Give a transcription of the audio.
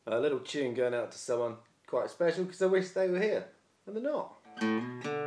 A little tune going out to someone quite special because I wish they were here, and they're not.